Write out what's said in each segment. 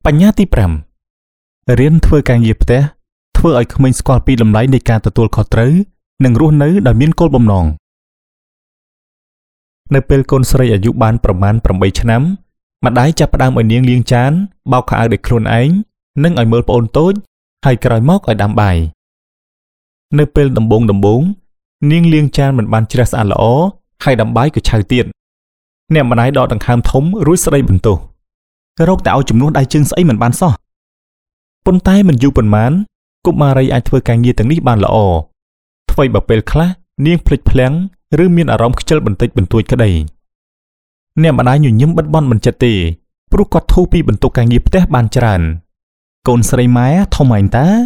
បញ្ញត្តិទី5រៀនធ្វើការងារផ្ទះធ្វើឲ្យក្មេងស្គាល់ពីតម្លៃនៃការទទួលខុសត្រូវនិងរស់នៅដោយមានគោលបំណងនៅពេលកូនស្រីអាយុបានប្រមាណ8ឆ្នាំម្ដាយចាប់ផ្ដើមឲ្យនាងលាងចានបោកខោអាវដោយខ្លួនឯងនិងឲ្យមើលប្អូនតូចហើយក្រោយមកឲ្យដាំបាយនៅពេលដំបូងនាងលាងចានមិនបានជ្រះស្អាតល្អហើយដាំបាយក៏ឆៅទៀតអ្នកម្ដាយដកដង្ហើមធំរួចស្ដីបន្ទោសរកតែឲ្យជំនួសដៃជើងស្អីមិនបានសោះប៉ុន្តែមិនយូរប៉ុន្មានកុមារីអាចធ្វើការងារទាំងនេះបានល្អថ្មីបើពេលខ្លះនាងភ្លេចភ្លាំងឬមានអារម្មណ៍ខ្ជិលបន្តិចបន្តួចក្តីអ្នកម្ដាយញញឹមបិទបន់មិនចិត្តទេព្រោះគាត់ធូរពីបន្ទុកការងារផ្ទះបានច្រើនកូនស្រីម៉ែធំឯងតា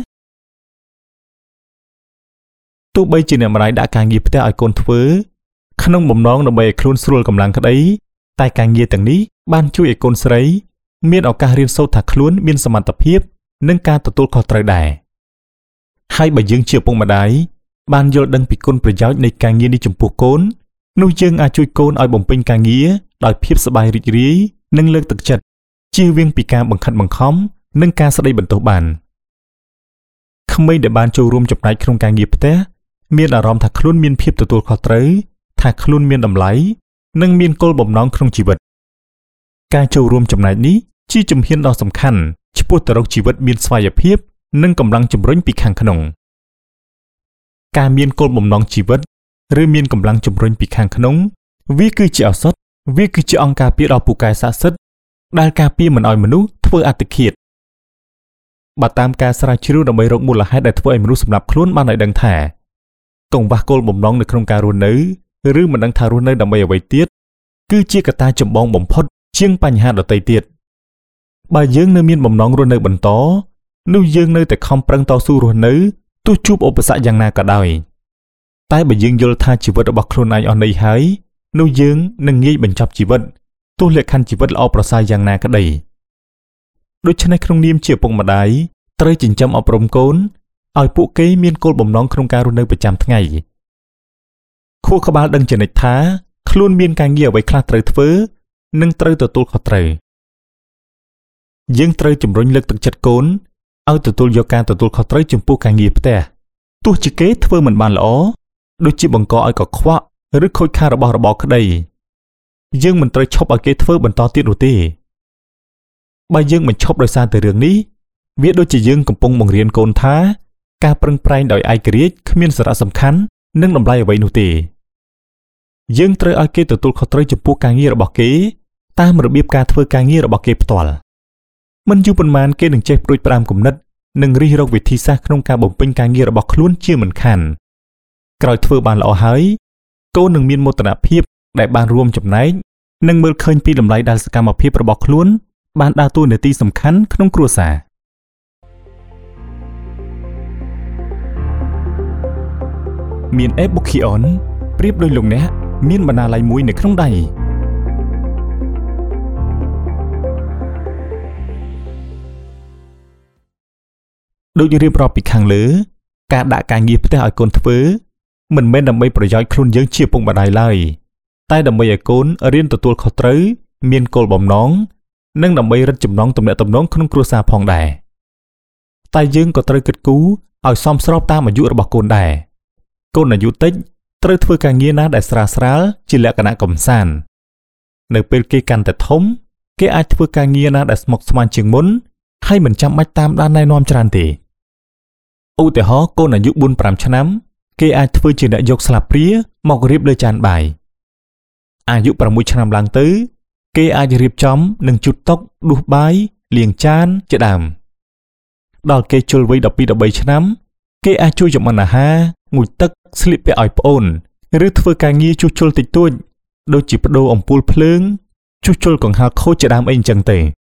ទោះបីជាអ្នកម្ដាយដាក់ការងារផ្ទះឲ្យកូនធ្វើក្នុងបំណងដើម្បីឲ្យខ្លួនស្រួលកម្លាំងក្តីតែការងារទាំងនេះបានជួយឲ្យកូនស្រីមានឱកាសរៀនសូត្រថាខ្លួនមានសមត្ថភាពនិងការទទួលខុសត្រូវដែរហើយបើយើងជាឪពុកម្ដាយបានយល់ដឹងពីគុណប្រយោជន៍នៃការងារនេះចំពោះកូននោះយើងអាចជួយកូនឲ្យបំពេញការងារដោយភាពសប្បាយរីករាយនិងលើកទឹកចិត្តជៀសវាងពីការបង្ខិតបង្ខំនិងការស្ដីបន្ទោសបានក្មេងដែលបានចូលរួមចំណែកក្នុងការងារផ្ទះមានអារម្មណ៍ថាខ្លួនមានភាពទទួលខុសត្រូវថាខ្លួនមានតម្លៃនិងមានគោលបំណងក្នុងជីវិតការចូលរួមចំណែកនេះជាជំហានដ៏សំខាន់ឆ្ពោះទៅរកជីវិតមានស្វ័យភាពនិងកម្លាំងជំរុញពីខាងក្នុងការមានគោលបំណងជីវិតឬមានកម្លាំងជំរុញពីខាងក្នុងវាគឺជាឱសថវាគឺជាអង្គការពារដ៏ពូកែស័ក្តិសិទ្ធិដែលការពារមិនឲ្យមនុស្សធ្វើអត្តឃាតបើតាមការស្រាវជ្រាវដើម្បីរកមូលហេតុដែលធ្វើឲ្យមនុស្សសម្លាប់ខ្លួនបានឲ្យដឹងថាកង្វះគោលបំណងនៅក្នុងការរស់នៅឬមិនដឹងថារស់នៅដើម្បីអ្វីទៀតគឺជាកត្តាចម្បងបំផុតជាងបញ្ហាដទៃទៀតបើយើងនៅមានបំណងរស់នៅបន្តនោះយើងនៅតែខំប្រឹងតស៊ូរស់នៅទោះជួបឧបសគ្គយ៉ាងណាក៏ដោយតែបើយើងយល់ថាជីវិតរបស់ខ្លួនឯងអស់ន័យហើយនោះយើងនឹងងាយបញ្ចប់ជីវិតទោះលក្ខខណ្ឌជីវិតល្អប្រសើរយ៉ាងណាក្តីដូច្នេះក្នុងនាមជាឪពុកម្ដាយត្រូវចិញ្ចឹមអប់រំកូនឲ្យពួកគេមានគោលបំណងក្នុងការរស់នៅប្រចាំថ្ងៃខួរក្បាលដឹងជានិច្ចថាខ្លួនមានការងារអ្វីខ្លះត្រូវធ្វើនិងត្រូវទទួលខុសត្រូវយើងត្រូវជំរុញលើកទឹកចិត្តកូនឲ្យទទួលយកការទទួលខុសត្រូវចំពោះការងារផ្ទះទោះជាគេធ្វើមិនបានល្អដូចជាបង្កឲ្យកខ្វក់ឬខូចខាតរបស់របរក្តីយើងមិនត្រូវឈប់ឲ្យគេធ្វើបន្តទៀតនោះទេបើយើងមិនឈប់ដោយសារតែរឿងនេះវាដូចជាយើងកំពុងបង្រៀនកូនថាការប្រឹងប្រែងដោយឯករាជ្យគ្មានសារៈសំខាន់និងតម្លៃអ្វីនោះទេយើងត្រូវឲ្យគេទទួលខុសត្រូវចំពោះការងាររបស់គេតាមរបៀបការធ្វើការងាររបស់គេផ្ទាល់មិនយូរប៉ុន្មានគេនឹងចេះព្រួយផ្ដើមគំនិតនិងរិះរកវិធីសាស្ត្រក្នុងការបំពេញការងាររបស់ខ្លួនជាមិនខានក្រោយធ្វើបានល្អហើយកូននឹងមានមោទនភាពដែលបានរួមចំណែកនិងមើលឃើញពីតម្លៃដែលសកម្មភាពរបស់ខ្លួនបានដើរតួនាទីសំខាន់ក្នុងគ្រួសារមាន e-book-ion ប្រៀបដូចលោកអ្នកមានបណ្ណាល័យមួយនៅក្នុងដៃដូចរៀបរាប់ពីខាងលើការដាក់ការងារផ្ទះឲ្យកូនធ្វើមិនមែនដើម្បីប្រយោជន៍ខ្លួនយើងជាឪពុកម្ដាយឡើយតែដើម្បីឲ្យកូនរៀនទទួលខុសត្រូវមានគោលបំណងនិងដើម្បីរឹតចំណងទំនាក់ទំនងក្នុងគ្រួសារផងដែរតែយើងក៏ត្រូវគិតគូរឲ្យសមស្របតាមអាយុរបស់កូនដែរកូនអាយុតិចត្រូវធ្វើការងារណាដែលស្រាលជាលក្ខណៈកម្សាន្តនៅពេលគេកាន់តែធំគេអាចធ្វើការងារណាដែលស្មុគស្មាញជាងមុនហើយមិនចាំបាច់តាមដានណែនាំច្រើនទេឧទាហរណ៍កូនអាយុ 4-5 ឆ្នាំគេអាចធ្វើជាអ្នកយកស្លាបព្រាមករៀបលើចានបាយអាយុ 6 ឆ្នាំឡើងទៅគេអាចរៀបចំនិងជូតតុដួសបាយលាងចានជាដើមដល់គេជល់វ័យ 12-13 ឆ្នាំគេអាចជួយចម្អិនអាហាรงូតទឹកស្លៀកពាក់ឲ្យប្អូនឬធ្វើការងារជួសជុលតិចតួចដូចជាប្ដូរអំពូលភ្លើងជួសជុលកង្ហារខូចជាដើមអីអញ្ចឹងទេ